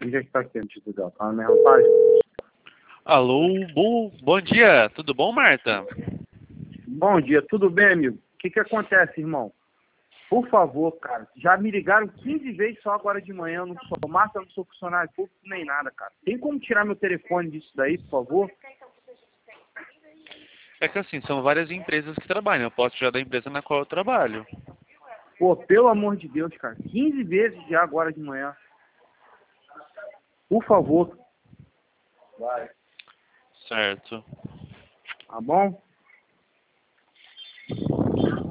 Já está aqui antes do Del, tá na minha página. Alô, bom dia, tudo bom, Marta? Bom dia, tudo bem, amigo? O que acontece, irmão? Por favor, cara, já me ligaram 15 vezes só agora de manhã, eu não sou massa, eu não sou funcionário público nem nada, cara. Tem como tirar meu telefone disso daí, por favor? É que assim, são várias empresas que trabalham, eu posso tirar da empresa na qual eu trabalho. Pô, pelo amor de Deus, cara, 15 vezes já agora de manhã. Por favor. Vai. Certo. Tá bom?